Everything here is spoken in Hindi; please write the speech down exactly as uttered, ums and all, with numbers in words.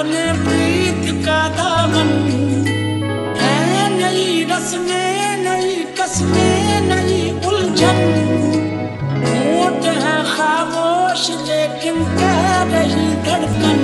अपने प्रीत का दामन है, नई रस्में नई कस्में नई उलझन। होठ है खामोश लेकिन कह रही धड़कन,